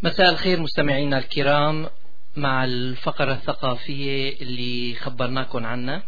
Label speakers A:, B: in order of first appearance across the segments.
A: مساء الخير مستمعينا الكرام، مع الفقرة الثقافية اللي خبرناكم عنها.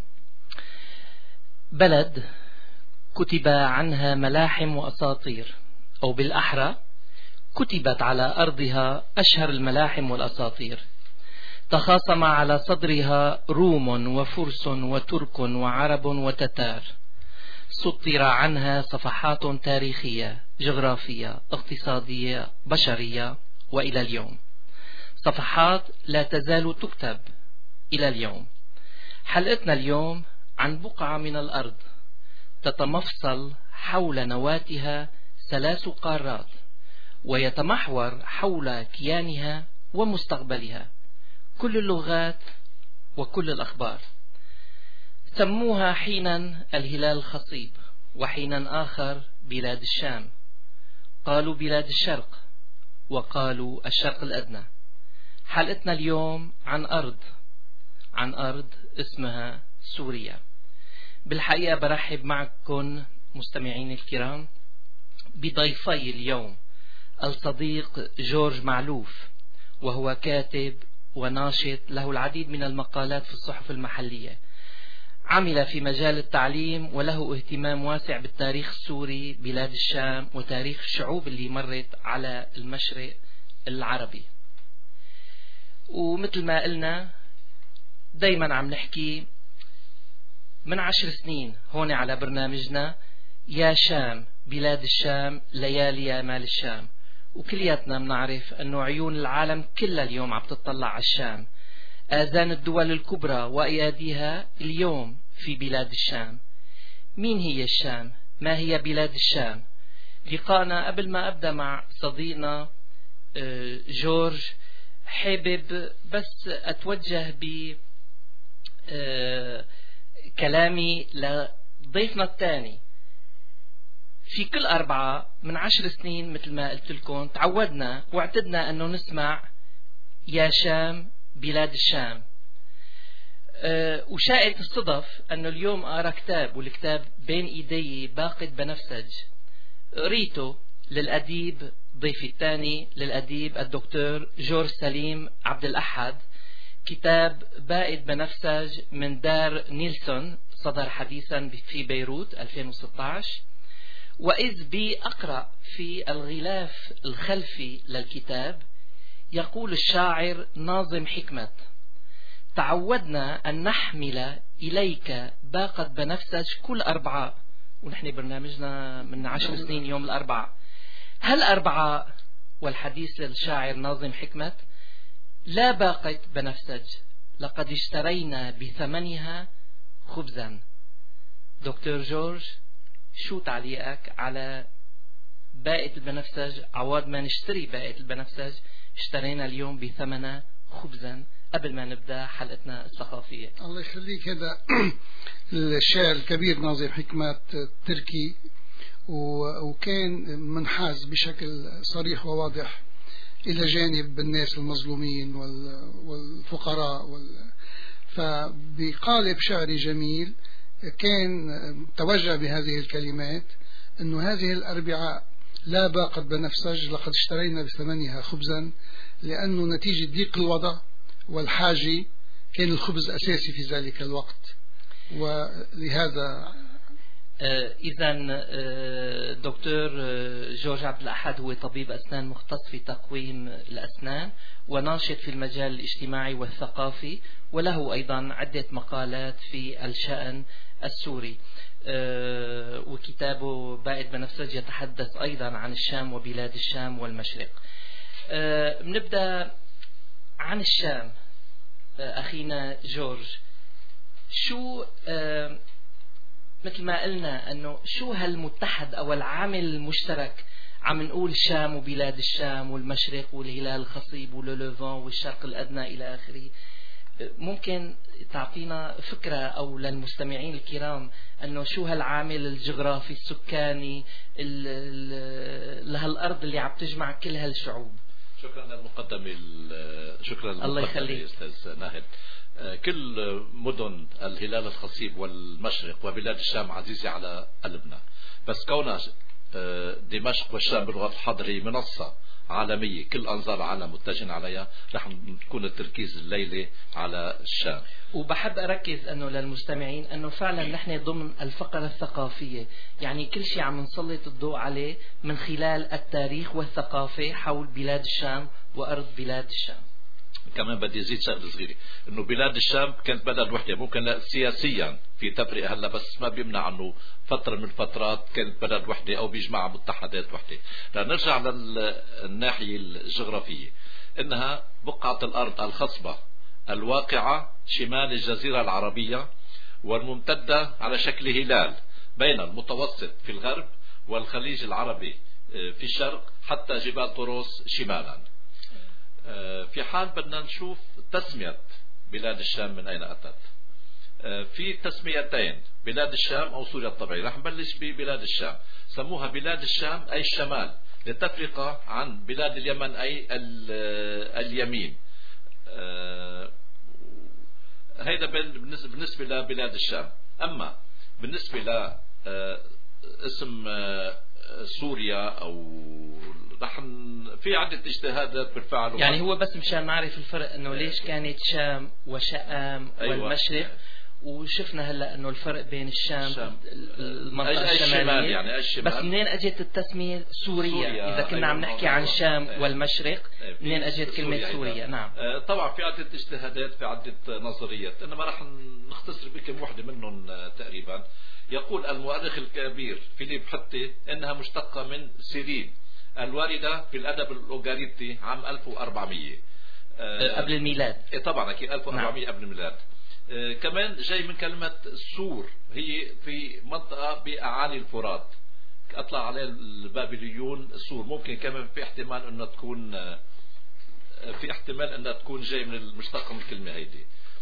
A: بلد كتب عنها ملاحم وأساطير، أو بالأحرى كتبت على أرضها أشهر الملاحم والأساطير. تخاصم على صدرها روم وفرس وترك وعرب وتتار. سطر عنها صفحات تاريخية، جغرافية، اقتصادية، بشرية، وإلى اليوم صفحات لا تزال تكتب إلى اليوم. حلقتنا اليوم عن بقعة من الأرض تتمفصل حول نواتها 3 قارات، ويتمحور حول كيانها ومستقبلها كل اللغات وكل الأخبار. سموها حينا الهلال الخصيب، وحينا آخر بلاد الشام، قالوا بلاد الشرق، وقالوا الشرق الأدنى. حلقتنا اليوم عن أرض اسمها سوريا. بالحقيقة برحب معكم مستمعين الكرام بضيفي اليوم الصديق جورج معلوف، وهو كاتب وناشط له العديد من المقالات في الصحف المحلية. عمل في مجال التعليم وله اهتمام واسع بالتاريخ السوري، بلاد الشام، وتاريخ الشعوب اللي مرت على المشرق العربي. ومثل ما قلنا دايما عم نحكي من 10 سنين هون على برنامجنا يا شام بلاد الشام ليالي آمال الشام، وكلياتنا بنعرف أنه عيون العالم كلها اليوم عم تطلع على الشام. آذان الدول الكبرى وأياديها اليوم في بلاد الشام. مين هي الشام؟ ما هي بلاد الشام؟ لقاءنا قبل ما أبدأ مع صديقنا جورج، حابب بس أتوجه بكلامي لضيفنا الثاني. في كل 4 من 10 سنين مثل ما قلت لكم تعودنا واعتدنا أنه نسمع يا شام بلاد الشام. وشاءت الصدف أنه اليوم أقرأ كتاب، والكتاب بين إيدي باقد بنفسج، قريته للأديب ضيفي الثاني للأديب الدكتور جورج سليم عبد الأحد. كتاب بائد بنفسج من دار نيلسون، صدر حديثا في بيروت 2016. وإذ بي أقرأ في الغلاف الخلفي للكتاب يقول الشاعر ناظم حكمت: تعودنا أن نحمل إليك باقة بنفسج كل 4، ونحن برنامجنا من 10 سنين يوم الأربعاء. هل 4 والحديث للشاعر ناظم حكمت: لا باقة بنفسج، لقد اشترينا بثمنها خبزا. دكتور جورج، شو تعليقك على باقة البنفسج؟ عوض ما نشتري باقة البنفسج اشترينا اليوم بثمنها خبزا، قبل ما نبدأ حلقتنا الثقافية.
B: الله يخليك. هذا الشاعر الكبير ناظم حكمت تركي، وكان منحاز بشكل صريح وواضح إلى جانب الناس المظلومين والفقراء فبقالب شعري جميل كان توجه بهذه الكلمات أنه هذه الأربعاء لا باقت بنفسج، لقد اشترينا بثمنها خبزا، لأنه نتيجة ضيق الوضع والحاجة كان الخبز أساسي في ذلك الوقت. ولهذا
A: إذا دكتور جورج عبد الأحد هو طبيب أسنان مختص في تقويم الأسنان، وناشط في المجال الاجتماعي والثقافي، وله أيضا عدة مقالات في الشأن السوري. وكتابه بائد بنفسج يتحدث أيضا عن الشام وبلاد الشام والمشرق. بنبدأ عن الشام. أخينا جورج، شو مثل ما قلنا أنه شو هالمتحد أو العامل المشترك؟ عم نقول شام وبلاد الشام والمشرق والهلال الخصيب ولولوفان والشرق الأدنى إلى آخره. ممكن تعطينا فكرة أو للمستمعين الكرام أنه شو هالعامل الجغرافي السكاني لهالأرض اللي عم تجمع كل هالشعوب؟
C: شكرا للمقدمة.
A: الله يخليك
C: أستاذ ناهد. كل مدن الهلال الخصيب والمشرق وبلاد الشام عزيزة على قلبنا، بس كونها دمشق والشام باللغة الحضري منصة عالمية كل أنظار العالم متجهة عليها، رح تكون التركيز الليلة على الشام.
A: وبحب أركز أنه للمستمعين أنه فعلا نحن ضمن الفقرة الثقافية، يعني كل شيء عم نسلط الضوء عليه من خلال التاريخ والثقافة حول بلاد الشام وأرض بلاد الشام.
C: كمان بدي أزيد شغلة صغيرة، إنه بلاد الشام كانت بلد وحدة، ممكن سياسيا في تفرقة هلا، بس ما بيمنع إنه فترة من الفترات كانت بلد وحدة أو بيجمعها متحدات وحدة. لنرجع للناحية الجغرافية، إنها بقعة الأرض الخصبة الواقعة شمال الجزيرة العربية والممتدة على شكل هلال بين المتوسط في الغرب والخليج العربي في الشرق حتى جبال طروس شمالا. في حال بدنا نشوف تسمية بلاد الشام من أين أتت، في تسميتين، بلاد الشام أو سوريا الطبيعية. رح نبلش ببلاد الشام. سموها بلاد الشام أي الشمال لتفرقة عن بلاد اليمن أي اليمين. هيدا بالنسبة لبلاد الشام. أما بالنسبة لاسم سوريا أو في عدة اجتهادات بالفعل.
A: يعني هو بس مشان نعرف الفرق انه ليش كانت شام وشام والمشرق، وشفنا هلا انه الفرق بين الشام المنطقة الشمالية،
C: يعني
A: بس منين اجت التسمية سوريا اذا كنا عم نحكي عن شام والمشرق؟ منين اجت كلمة سوريا؟ نعم
C: طبعا في عدة اجتهادات، في عدة نظريات، انما راح نختصر بكم واحدة منهم تقريبا. يقول المؤرخ الكبير فيليب حتي انها مشتقة من سيرين الواردة في الأدب الأوغاريتي عام 1400
A: قبل الميلاد.
C: طبعا أكيد 1400 قبل الميلاد. كمان جاي من كلمة سور، هي في منطقة بأعالي الفرات، أطلع عليه البابليون سور. ممكن كمان في احتمال أنها تكون جاي من المشتق من الكلمة هيدي.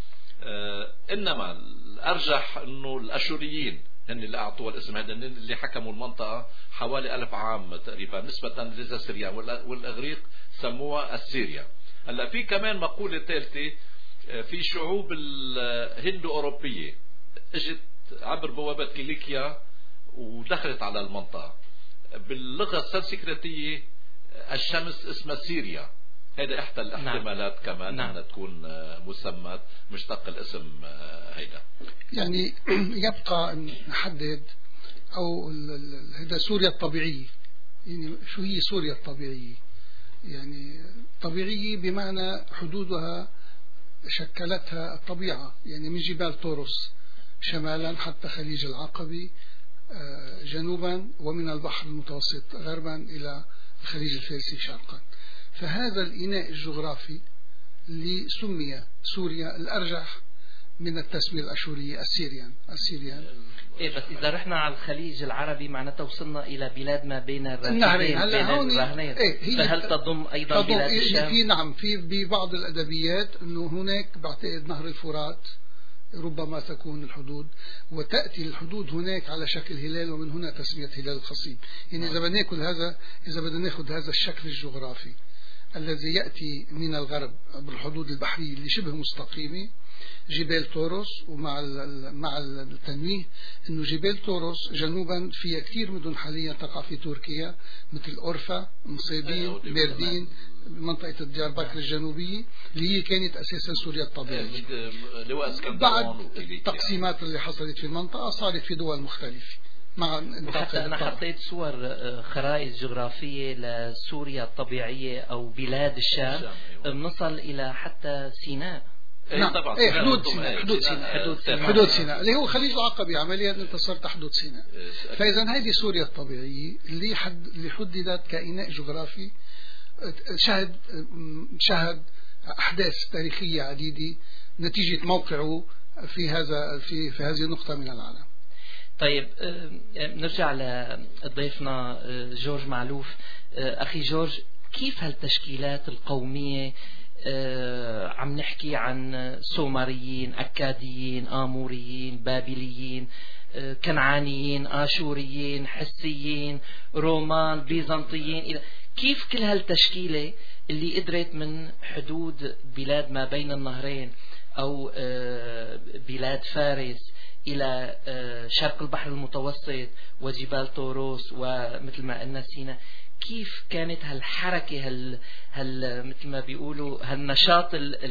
C: إنما الأرجح أنه الأشوريين هن اللي أعطوها الاسم هذا، اللي حكموا المنطقة حوالي 1000 عام تقريبا نسبة للسريان، والأغريق سموها السيريا. هلا في كمان مقولة ثالثة، في شعوب الهندو أوروبية اجت عبر بوابة كيليكيا ودخلت على المنطقة. باللغة السنسكريتية الشمس اسمها سيريا. هذا احدى الاحتمالات كمان انها تكون مسمى مشتق الاسم هيدا.
B: يعني يبقى ان نحدد او هذا سوريا الطبيعية. يعني شو هي سوريا الطبيعية؟ يعني طبيعية بمعنى حدودها شكلتها الطبيعة، يعني من جبال طورس شمالا حتى خليج العقبة جنوبا، ومن البحر المتوسط غربا إلى الخليج الفارسي شرقا. فهذا الإناء الجغرافي اللي سمي سوريا الأرجح من التسمية الأشورية السيريان.
A: إيه بس إذا رحنا على الخليج العربي معناتها وصلنا إلى بلاد ما بين النهرين.
B: إيه
A: فهل تضم أيضا بلاد الشام؟
B: نعم، في ببعض الأدبيات أنه هناك بعتقد نهر الفرات ربما تكون الحدود، وتأتي الحدود هناك على شكل هلال، ومن هنا تسمية هلال الخصيب. يعني إذا بدنا ناخذ هذا الشكل الجغرافي الذي يأتي من الغرب بالحدود البحرية اللي شبه مستقيمة، جبال طورس، ومع مع التنويه انه جبال طورس جنوبا فيها كثير مدن حاليا تقع في تركيا مثل أورفا، مصيبين، ميردين، منطقة ديار بكر الجنوبية اللي هي كانت أساسا سوريا الطبيعية. بعد التقسيمات اللي حصلت في المنطقة صارت في دول مختلفة.
A: وحتى أنا حطيت صور خرائط جغرافية لسوريا الطبيعية أو بلاد الشام، بنصل إلى حتى سيناء.
B: نعم طبعا. حدود سيناء اللي هو خليج العقبة عمليا. انت صرت حدود سيناء. فاذا هذه سوريا الطبيعية اللي حددت كإناء جغرافي شهد احداث تاريخية عديدة نتيجة موقعه في هذه النقطة من العالم.
A: طيب نرجع لضيفنا جورج معلوف. أخي جورج، كيف هالتشكيلات القومية، عم نحكي عن سومريين، أكاديين، آموريين، بابليين، كنعانيين، آشوريين، حسيين، رومان، بيزنطيين، كيف كل هالتشكيلة اللي قدرت من حدود بلاد ما بين النهرين أو بلاد فارس إلى شرق البحر المتوسط وجبال طوروس ومثل ما قلنا سيناء. كيف كانت هالحركة مثل ما بيقولوا هالنشاط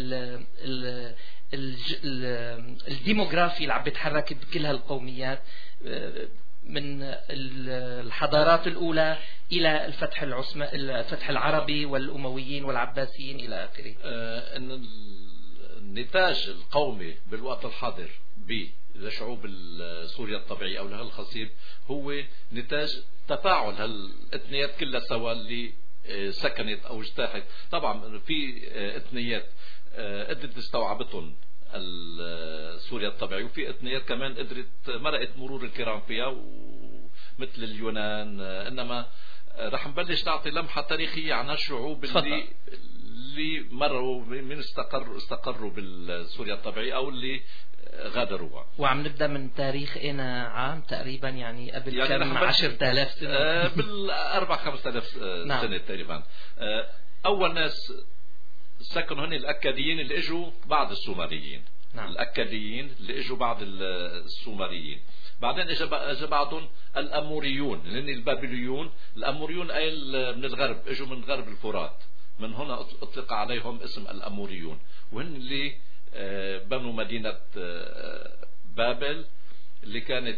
A: الديموغرافي اللي عم بيتحرك بكل هالقوميات من الحضارات الأولى إلى الفتح العربي والأمويين والعباسيين إلى آخره.
C: أن النتاج القومي بالوقت الحاضر لشعوب سوريا الطبيعية أو لها الخصيب هو نتاج تفاعل هالإثنيات كلها سوا اللي سكنت أو اجتاحت. طبعا في إثنيات قدرت استوعبتهم سوريا الطبيعية، وفي إثنيات كمان قدرت مرقت مرور الكرام فيها مثل اليونان. إنما رح نبلش نعطي لمحة تاريخية عن هالشعوب اللي مروا من استقروا بالسوريا الطبيعية أو اللي غادروها.
A: وعم نبدأ من تاريخ أنا عام تقريبا يعني قبل كم 10,000 سنة
C: بال4-5,000
A: نعم.
C: سنة تقريبا. أول ناس سكنوا هن الأكاديين اللي اجوا بعد السومريين.
A: نعم.
C: الأكاديين اللي اجوا بعد السومريين. بعدين اجى بعضهم الأموريون اللي هن البابليون. الأموريون أي من الغرب، اجوا من غرب الفرات، من هنا اطلق عليهم اسم الأموريون، وهن اللي بنوا مدينة بابل اللي كانت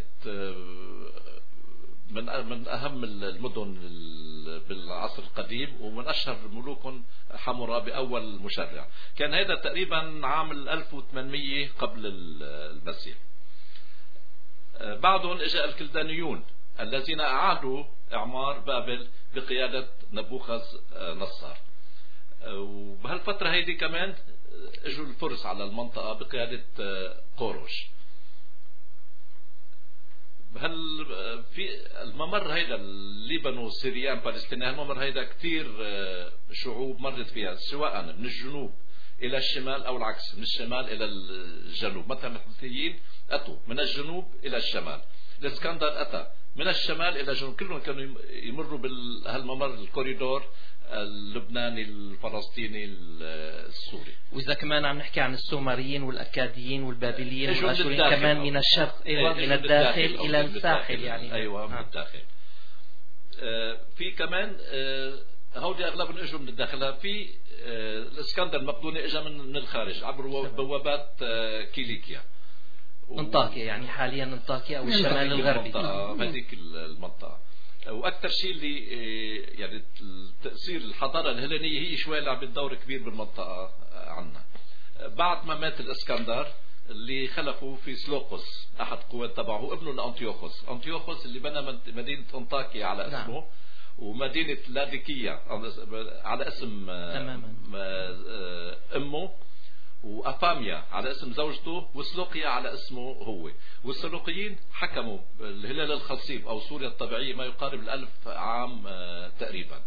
C: من أهم المدن بالعصر القديم، ومن أشهر ملوكهم حمورابي أول مشرع. كان هذا تقريبا عام 1800 قبل المسيح. بعدهم اجى الكلدانيون الذين أعادوا إعمار بابل بقيادة نبوخذ نصر. وبهالفترة هيدي كمان اجوا الفرس على المنطقة بقيادة قوروش. في الممر هيدا الليبنو سوريان فلسطينيان، الممر هيدا كتير شعوب مرت فيها، سواء من الجنوب إلى الشمال أو العكس، من الشمال إلى الجنوب. مثلا الحوثيين أتوا من الجنوب إلى الشمال، الإسكندر أتى من الشمال إلى الجنوب، كلهم كانوا يمروا بهالممر الكوريدور اللبناني الفلسطيني السوري.
A: وإذا كمان عم نحكي عن السومريين والأكاديين والبابليين والأشوريين كمان من الشرق، من الداخل إلى الساحل يعني.
C: أيوة من الداخل. في كمان هودي أغلبهم اجوا من الداخل. في الإسكندر المقدوني اجى من الخارج عبر بوابات كيليكيا
A: انطاكيا، يعني حاليا انطاكيا أو الشمال الغربي
C: هذيك المنطقة. واكثر شيء اللي يعني تاثير الحضاره الهلينيه هي شوي لعبت دور كبير بالمنطقه عنا. بعد ما مات الاسكندر اللي خلفوا في سلوقس احد قوات تبعه ابنه لانطيوخوس اللي بنى مدينه انطاكيا على اسمه. نعم. ومدينه لاديكية على اسم امه، وأفاميا على اسم زوجته، وسلوقيا على اسمه هو. والسلوقيين حكموا الهلال الخصيب أو سوريا الطبيعية ما يقارب 1000 عام تقريبا.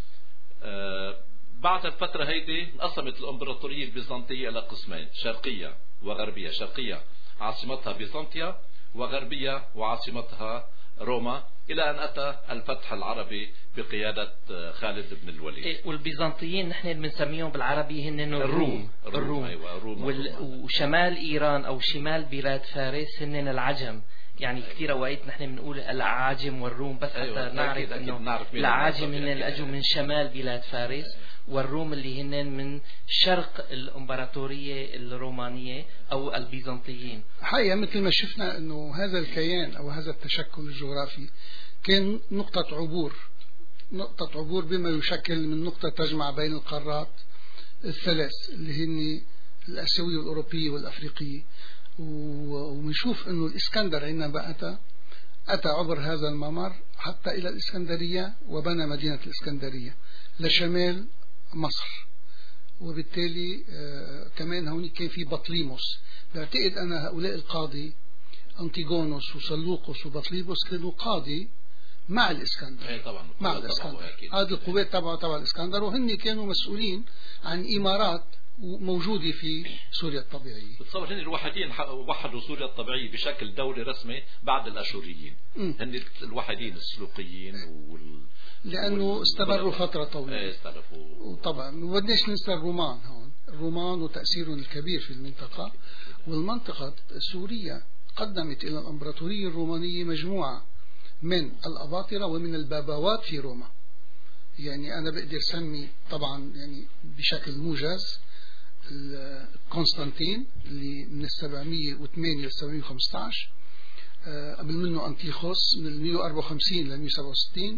C: بعد الفترة هيدي انقسمت الإمبراطورية البيزنطية إلى قسمين، شرقية وغربية. شرقية عاصمتها بيزنطيا، وغربية وعاصمتها روما، إلى أن أتى الفتح العربي بقيادة خالد بن الوليد.
A: والبيزنطيين نحن بنسميهم بالعربي هن الروم.
C: أيوة الروم.
A: وشمال إيران أو شمال بلاد فارس هن العجم. يعني كثير أوقات نحن بنقول الأعاجم والروم، بس حتى نعرف أنه الأعاجم هن اللي أجوا من شمال بلاد فارس، والروم اللي هن من شرق الإمبراطورية الرومانية أو البيزنطيين.
B: حقيقة مثل ما شفنا أنه هذا الكيان أو هذا التشكل الجغرافي كان نقطة عبور بما يشكل من نقطة تجمع بين القارات الثلاث اللي هن الآسيوية والأوروبية والأفريقية. ونشوف أنه الإسكندر عندما أتى عبر هذا الممر حتى إلى الإسكندرية، وبنى مدينة الإسكندرية لشمال مصر. وبالتالي كمان هون كان في بطليموس. بعتقد أن هؤلاء القاضي أنتيغونوس وسلوقس وبطليموس كانوا قاضي مع الإسكندر.
C: طبعا
B: مع الإسكندر. هذه القوات تبع الإسكندر، وهن كانوا مسؤولين عن إمارات موجودة في سوريا الطبيعية.
C: بتصور هن الوحيدين وحدوا سوريا الطبيعية بشكل دولي رسمي بعد الأشوريين. هن الوحيدين السلوقيين
B: لأنه استمروا فترة طويلة. وطبعا وبدناش ننسى الرومان. هون الرومان وتأثيرهم الكبير في المنطقة، والمنطقة سوريا قدمت إلى الإمبراطورية الرومانية مجموعة من الأباطرة ومن البابوات في روما. يعني أنا بقدر سمي طبعا يعني بشكل موجز قسطنطين اللي من 708 ل 715، قبل منه أنطيخوس من 154 ل 167،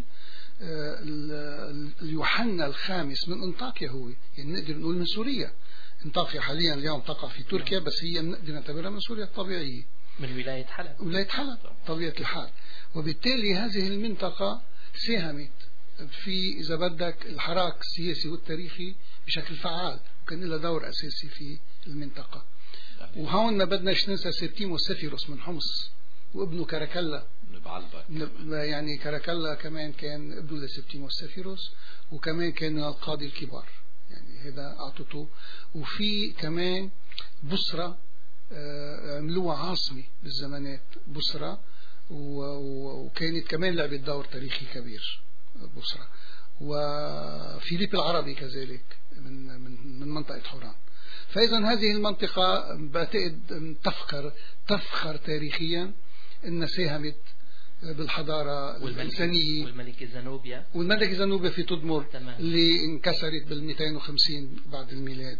B: اليوحنا الخامس من أنطاكيا، هو يعني نقدر نقول من سوريا. أنطاكيا حاليا اليوم تقع في تركيا، بس هي نقدر نعتبرها من سوريا الطبيعية،
A: من ولاية حلب.
B: ولاية حلب طبيعة الحال. وبالتالي هذه المنطقة ساهمت في إذا بدك الحراك السياسي والتاريخي بشكل فعال، وكان لها دور أساسي في المنطقة. وهون ما بدناش ننسى سيبتيموس سيفيروس من حمص وابنه كاراكلا. يعني كاراكلا كمان كان ابنه لسيبتيموس سيفيروس، وكمان كان من القاضي الكبار، يعني هذا أعطته. وفي كمان بصرة عملوها عاصمة بالزمانات بصرة، وكانت كمان لعبت دور تاريخي كبير بصرة. وفيليب العربي كذلك من منطقة حوران. فإذا هذه المنطقة بعتقد تفخر تاريخيا أنها ساهمت بالحدارة الإنسانية. والملكة زنوبيا في تدمر اللي انكسرت بال250 بعد الميلاد،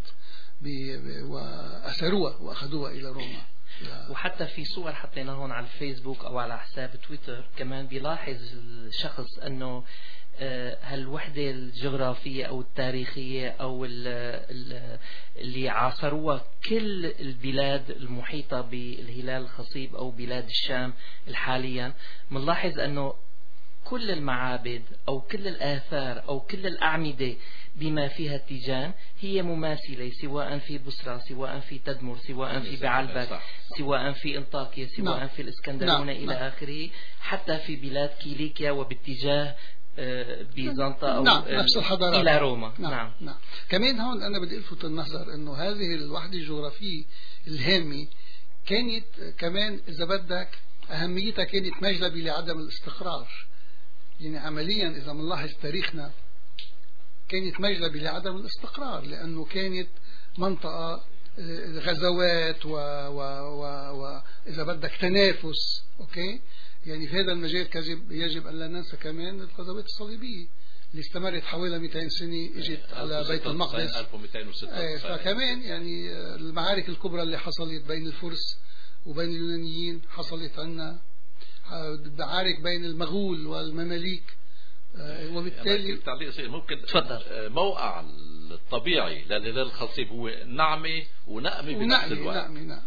B: وأسروها وأخذوها إلى روما.
A: وحتى في صور حطيناها هون على الفيسبوك أو على حساب تويتر كمان بيلاحظ الشخص أنه هالوحدة الجغرافية أو التاريخية أو اللي عاصروها كل البلاد المحيطة بالهلال الخصيب أو بلاد الشام حاليا، منلاحظ أنه كل المعابد أو كل الآثار أو كل الأعمدة بما فيها التيجان هي مماثلة، سواء في بصرة، سواء في تدمر، سواء في بعلبك، سواء في انطاكيا، سواء في الإسكندرونة إلى آخره، حتى في بلاد كيليكيا وباتجاه بيزنطة أو
B: نفس الحضارات
A: إلى روما.
B: نعم. كمان هون أنا بدي ألفت النظر أنه هذه الوحدة الجغرافية الهامة كانت كمان إذا بدك أهميتها كانت مجلبة لعدم الاستقرار. يعني عمليا إذا منلاحظ تاريخنا كانت مجلبة لعدم الاستقرار، لأنه كانت منطقة غزوات وإذا بدك تنافس. أوكي، يعني في هذا المجال يجب أن لا ننسى كمان الغزوات الصليبية اللي استمرت حوالي 200 سنة، اجت على بيت المقدس 1296. فكمان يعني المعارك الكبرى اللي حصلت بين الفرس وبين اليونانيين، حصلت عنا معارك بين المغول والمماليك. وبالتالي
C: تعليق ممكن
A: تفضل.
C: موقع الطبيعي للهلال الخصيب هو نعمة ونقمة بنفس الوقت.
B: نعم.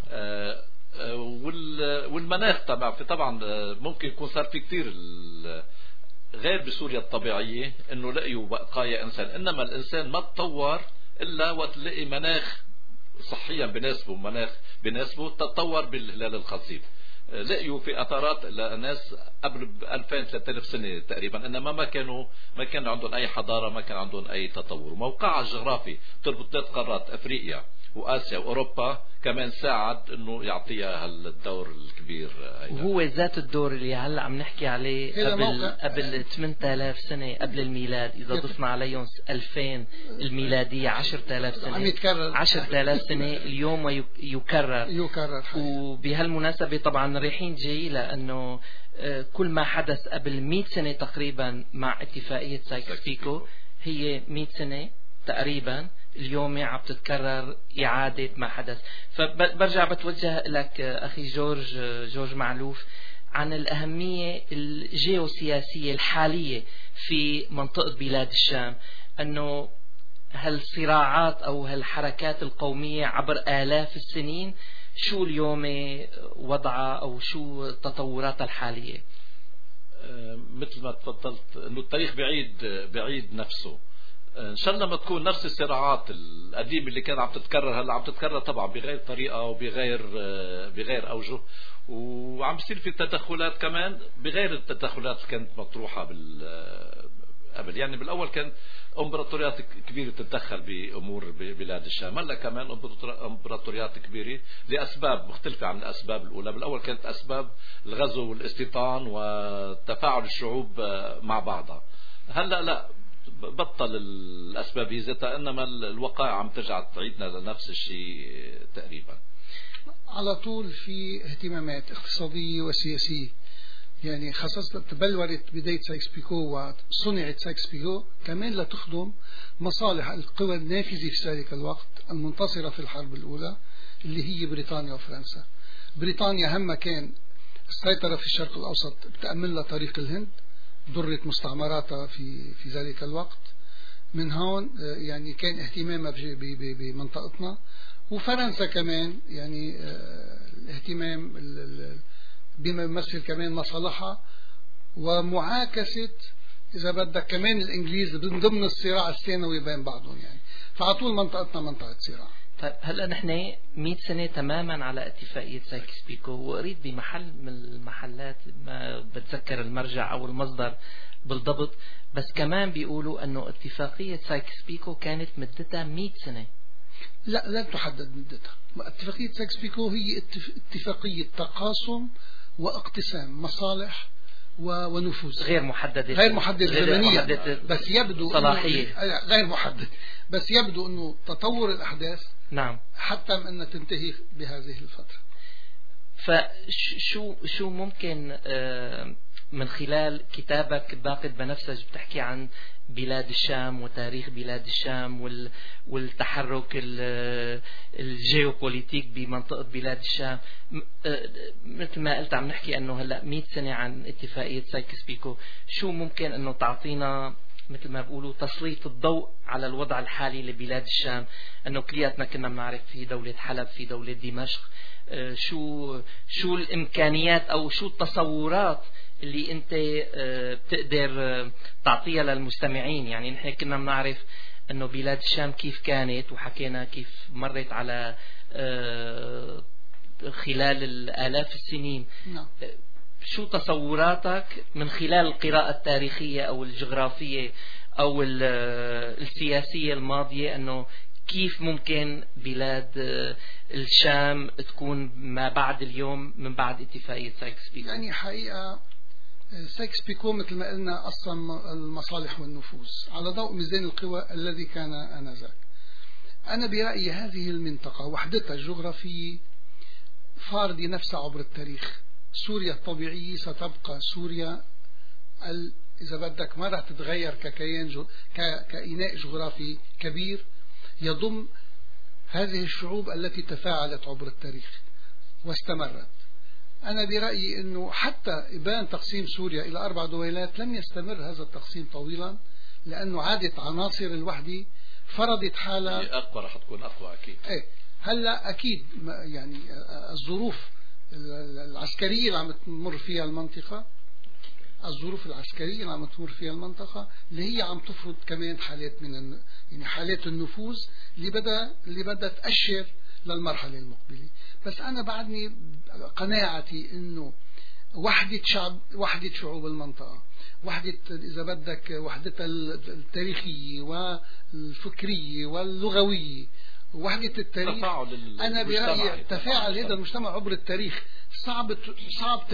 C: والمناخ طبعا ممكن يكون صار في كتير غير بسوريا الطبيعية انه لقيوا بقايا انسان، انما الانسان ما تطور الا وقت لقي مناخ صحيا بناسبه، مناخ بناسبه تطور بالهلال الخصيب. لقيوا في اثارات لناس قبل 2000-3000 سنة تقريبا، انما ما كان عندهم اي حضارة، ما كان عندهم اي تطور. وموقعها الجغرافي تربط 3 قارات افريقيا وآسيا وأوروبا كمان ساعد إنه يعطيها هالدور الكبير.
A: وهو ذات الدور اللي هلا عم نحكي عليه قبل 8000 سنة قبل الميلاد، إذا ضفنا عليهم 2000 الميلادية 10000 سنة، 10000 سنة اليوم ويكرر. وبهالمناسبة طبعا رايحين جاي، لأنه كل ما حدث قبل 100 سنة تقريبا مع اتفاقية سايكس-بيكو هي 100 سنة تقريبا اليوم عم تتكرر إعادة ما حدث. فبرجع بتوجه لك أخي جورج معلوف عن الأهمية الجيوسياسية الحالية في منطقة بلاد الشام، أنه هالصراعات أو هالحركات القومية عبر آلاف السنين شو اليوم وضعها أو شو تطوراتها الحالية؟
C: مثل ما تفضلت أنه التاريخ بعيد نفسه. ان شاء الله ما تكون نفس الصراعات القديمه اللي كان عم تتكرر هلا عم تتكرر طبعا بغير طريقه وبغير اوجه، وعم بيصير في تدخلات كمان بغير التدخلات اللي كانت مطروحه قبل. يعني بالاول كانت امبراطوريات كبيره تتدخل بامور بلاد الشام، هلا كمان امبراطوريات كبيره لاسباب مختلفه عن الاسباب الاولى. بالاول كانت اسباب الغزو والاستيطان وتفاعل الشعوب مع بعضها، هلا لا، بطل الأسباب ذاتها، إنما الوقائع عم ترجع تعيدنا لنفس الشيء تقريبا.
B: على طول في اهتمامات اقتصادية وسياسية، يعني خاصة تبلورت بداية سايكس بيكو وصنعت سايكس بيكو كمان لتخدم مصالح القوى النافذة في ذلك الوقت المنتصرة في الحرب الأولى اللي هي بريطانيا وفرنسا. بريطانيا همها كان السيطرة في الشرق الأوسط بتأمن لها طريق الهند، ضرت مستعمراتها في ذلك الوقت. من هون يعني كان اهتمامها بمنطقتنا، وفرنسا كمان يعني الاهتمام بما يمثل كمان مصالحها ومعاكسة إذا بدك كمان الإنجليز ضمن الصراع الثانوي بين بعضهم، يعني فعطول منطقتنا منطقة صراع.
A: طيب هلا نحن 100 سنة تماما على اتفاقية سايكس بيكو، وقريت بمحل من المحلات ما بتذكر المرجع أو المصدر بالضبط، بس كمان بيقولوا أنه اتفاقية سايكس بيكو كانت مدتها 100 سنة.
B: لا، لن تحدد مدتها. اتفاقية سايكس بيكو هي اتفاقية تقاسم واقتسام مصالح ونفوذ
A: غير محددة،
B: غير محددة زمنيا، بس يبدو
A: صلاحية
B: غير محدد، بس يبدو أنه تطور الأحداث
A: نعم
B: حتى أن تنتهي بهذه الفترة.
A: فشو ممكن من خلال كتابك باقد بنفسج بتحكي عن بلاد الشام وتاريخ بلاد الشام والتحرك الجيوبوليتيك بمنطقة بلاد الشام، مثل ما قلت عم نحكي أنه هلأ 100 سنة عن اتفاقية سايكس بيكو، شو ممكن أنه تعطينا مثل ما بقولوا تسليط الضوء على الوضع الحالي لبلاد الشام؟ أنه كلياتنا كنا بنعرف في دولة حلب، في دولة دمشق، شو الإمكانيات أو شو التصورات اللي أنت بتقدر تعطيها للمستمعين؟ يعني نحن كنا بنعرف أنه بلاد الشام كيف كانت، وحكينا كيف مرت على خلال الآلاف السنين.
B: نعم.
A: شو تصوراتك من خلال القراءة التاريخية أو الجغرافية أو السياسية الماضية، أنه كيف ممكن بلاد الشام تكون ما بعد اليوم من بعد اتفاقية سايكس بيكو؟
B: يعني حقيقة سايكس بيكو مثل ما قلنا أصلا المصالح والنفوذ على ضوء ميزان القوى الذي كان آنذاك. أنا برأيي هذه المنطقة وحدتها الجغرافية فاردة نفسها عبر التاريخ. سوريا الطبيعية ستبقى سوريا إذا بدك ما رح تتغير ككيان كإناء جغرافي كبير يضم هذه الشعوب التي تفاعلت عبر التاريخ واستمرت. أنا برأيي أنه حتى إبان تقسيم سوريا إلى 4 دويلات لم يستمر هذا التقسيم طويلا، لأنه عادت عناصر الوحدة فرضت حالها
C: أقوى، رح تكون أقوى أكيد.
B: هلا أكيد يعني الظروف العسكرية اللي عم تمر فيها المنطقة، الظروف العسكرية اللي عم تمر فيها المنطقة اللي هي عم تفرض كمان حالات من يعني حالات النفوذ اللي بدها تأشر للمرحلة المقبلة. بس أنا بعدني قناعتي إنه وحدة شعوب المنطقة، وحدة إذا بدك وحدتها التاريخية والفكرية واللغوية، وحدة التاريخ. أنا برأيي تفاعل هذا المجتمع عبر التاريخ صعب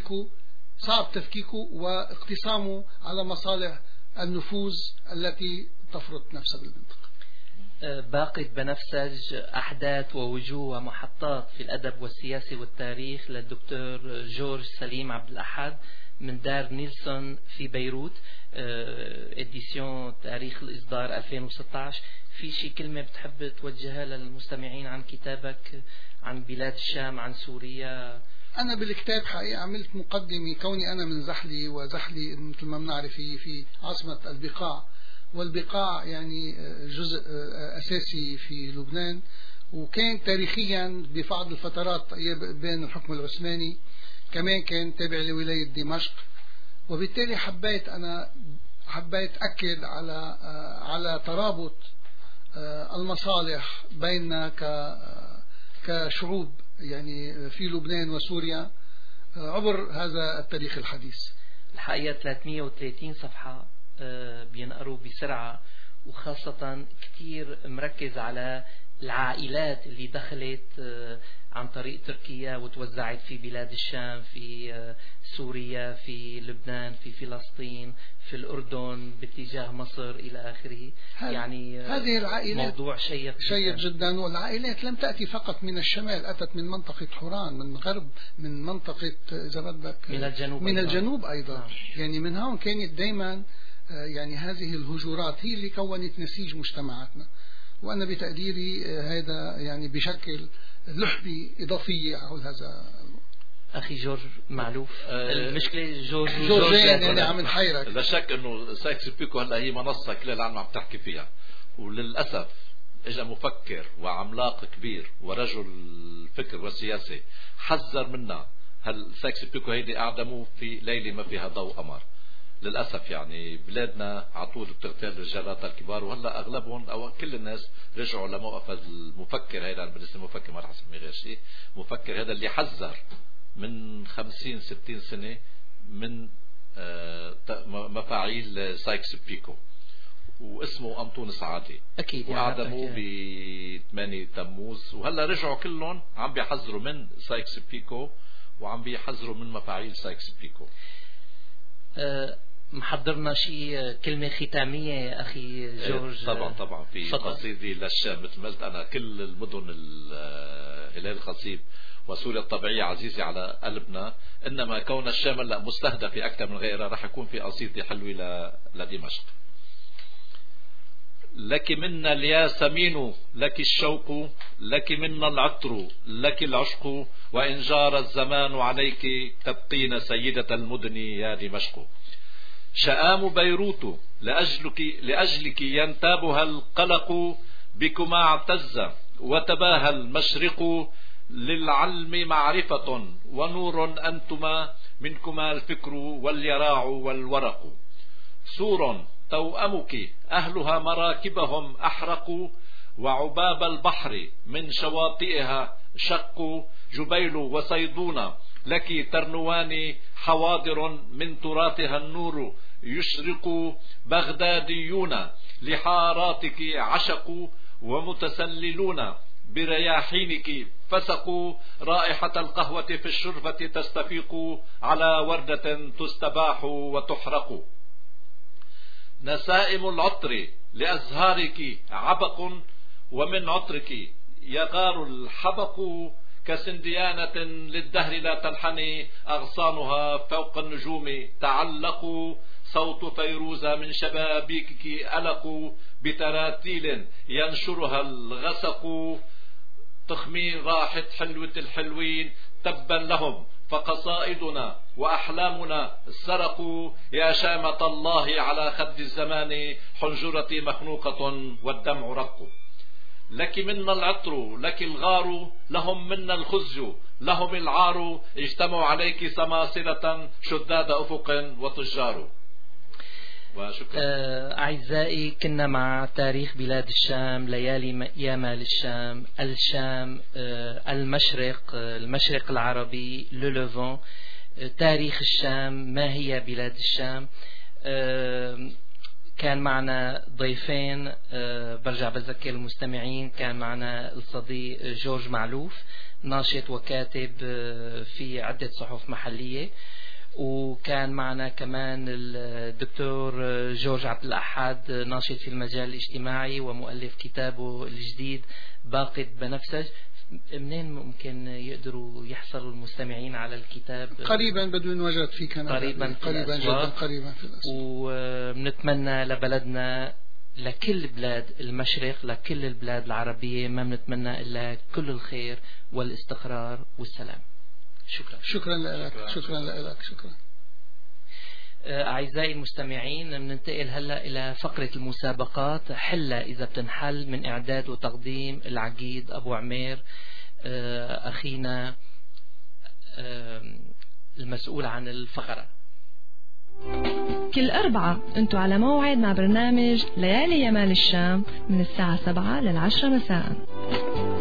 B: تفكيكه واقتسامه على مصالح النفوذ التي تفرض نفسها بالمنطقة.
A: باقد بنفسج أحداث ووجوه ومحطات في الأدب والسياسة والتاريخ للدكتور جورج سليم عبد الأحد من دار نيلسون في بيروت، إديسيون تاريخ الإصدار 2016. في شي كلمة بتحب توجهها للمستمعين عن كتابك عن بلاد الشام، عن سوريا؟
B: أنا بالكتاب حقيقة عملت مقدمة، كوني أنا من زحلي، وزحلي مثل ما بنعرف في عاصمة البقاع، والبقاع يعني جزء أساسي في لبنان، وكان تاريخيا ببعض الفترات بين الحكم العثماني كمان كان تابع لولاية دمشق. وبالتالي حبيت أكد على ترابط المصالح بيننا كشعوب يعني في لبنان وسوريا عبر هذا التاريخ الحديث.
A: الحقيقة 330 صفحة بينقروا بسرعة، وخاصة كتير مركز على العائلات اللي دخلت عن طريق تركيا وتوزعت في بلاد الشام، في سوريا، في لبنان، في فلسطين، في الأردن، باتجاه مصر إلى آخره. يعني
B: هذه العائلات
A: موضوع شيق
B: جدا. والعائلات لم تأتي فقط من الشمال، أتت من منطقة حوران، من غرب، من منطقة إذا بدك من الجنوب أيضا. نعم. يعني من هون كانت دائما يعني هذه الهجورات هي اللي كونت نسيج مجتمعاتنا. وأنا بتقديري هذا يعني بشكل لحبة إضافية حول هذا.
A: أخي جورج معلوف، المشكلة جورج
B: يعني عم نحيرك.
C: لا شك إنه سايكس بيكو هلا هي منصة كل العالم عم تحكي فيها، وللأسف إجا مفكر وعملاق كبير ورجل فكر وسياسي حذر منا. هل سايكس بيكو هيدي أعدموه في ليلة ما فيها ضوء قمر. للأسف يعني بلادنا عطول بتغتال رجالاتها الكبار، وهلا أغلبهم أو كل الناس رجعوا لموقف المفكر. هيدا بالنسبة المفكر ما رح اسميه غير شيء، مفكر هذا اللي حذر من 50-60 سنة من مفاعيل سايكس بيكو، واسمه أنطونس عادي.
A: أكيد.
C: وأعدموا ب8 تموز، وهلا رجعوا كلهم عم بيحذروا من سايكس بيكو وعم بيحذروا من مفاعيل سايكس بيكو.
A: محضرنا شيء كلمة ختامية أخي جورج؟
C: طبعا في قصيدة للشام. مثل ما قلت أنا كل المدن هلال الخصيب وسوريا الطبيعية عزيزة على قلبنا، إنما كون الشام لا مستهدفة أكثر من غيرها رح يكون في قصيدة حلوة لدمشق. لك منا الياسمين لك الشوق، لك منا العطر لك العشق، وإن جار الزمان عليك تبقين سيدة المدن يا دمشق. شآم بيروت لأجلك ينتابها القلق، بكما اعتز وتباهى المشرق، للعلم معرفة ونور أنتما، منكما الفكر واليراع والورق. سور توأمك أهلها مراكبهم أحرقوا، وعباب البحر من شواطئها شقوا، جبيل وصيدون لك ترنوان، حواضر من تراثها النور يشرق، بغداديون لحاراتك عشقوا، ومتسللون برياحينك فسقوا، رائحة القهوة في الشرفة تستفيق، على وردة تستباح وتحرق. نسائم العطر لأزهارك عبق، ومن عطرك يغار الحبق، كسنديانة للدهر لا تنحني، أغصانها فوق النجوم تعلق، صوت فيروز من شبابيكك ألق، بتراتيل ينشرها الغسق، تخمين راحة حلوة الحلوين، تبا لهم فقصائدنا وأحلامنا سرقوا، يا شامة الله على خد الزمان، حنجرتي مخنوقة والدمع رق. لك منا العطر لك الغار، لهم منا الخزي لهم العار، اجتمعوا عليك سماسلة شداد أفق وتجار.
A: أعزائي، كنا مع تاريخ بلاد الشام، ليالي يامال الشام، الشام، المشرق العربي، لولوفون، تاريخ الشام، ما هي بلاد الشام. كان معنا ضيفين، برجع بذكر المستمعين، كان معنا الصديق جورج معلوف، ناشط وكاتب في عدة صحف محلية، وكان معنا كمان الدكتور جورج عبد الأحد، ناشط في المجال الاجتماعي ومؤلف كتابه الجديد باقة بنفسج. منين ممكن يقدروا يحصلوا المستمعين على الكتاب؟
B: قريبا بدون وجد في كندا، قريبا جدا قريبا في الأسواق.
A: وبنتمنى لبلدنا، لكل بلاد المشرق، لكل البلاد العربية، ما بنتمنى إلا كل الخير والاستقرار والسلام.
B: شكرا لك.
A: أعزائي المستمعين، ننتقل هلأ إلى فقرة المسابقات. حلة إذا بتنحل، من إعداد وتقديم العقيد أبو عمير، أخينا المسؤول عن الفقرة.
D: كل أربعة أنتوا على موعد مع برنامج ليالي يمال الشام من الساعة 7 لل10 مساء.